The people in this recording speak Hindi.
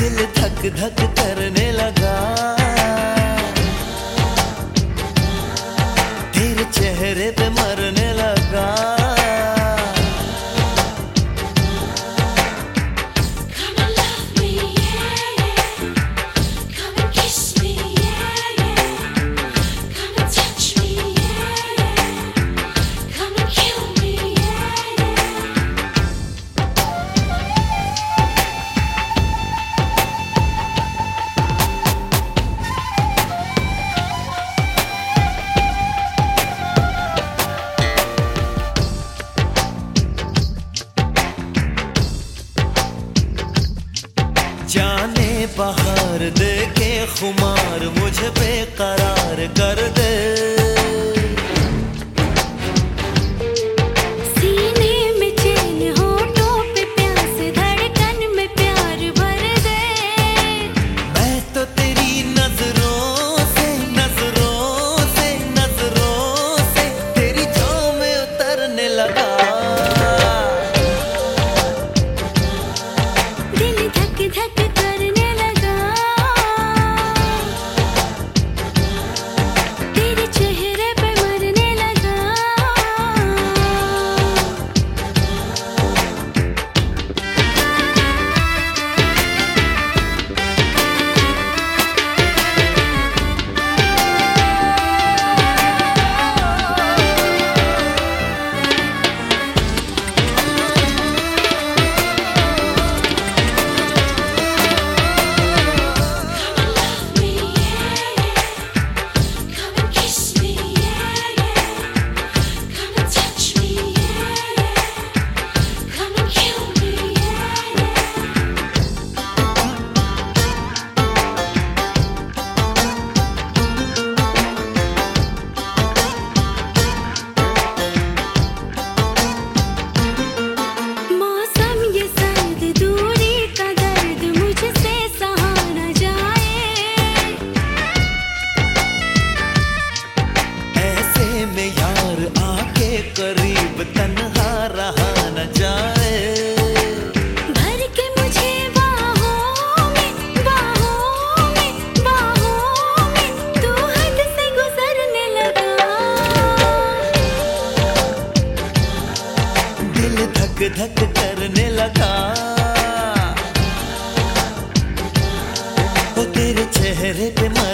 दिल धक धक करने लगा, तेरे चेहरे पे मरने लगा। जाने बाहर दे के खुमार मुझे बेकरार कर दे, सीने में चैन होठों पे प्यास धड़कन में प्यार भर दे। मैं तो तेरी नजरों से नजरों से नजरों से तेरी जान में उतरने लगा। दिल धक धक करने लगा, तेरे चेहरे पे मरने लगा। करीब तन्हा रहा न जाए, भर के मुझे बाहों में बाहों में बाहों में तू हद से गुजरने लगा। दिल धक धक करने लगा, वो तेरे चेहरे पे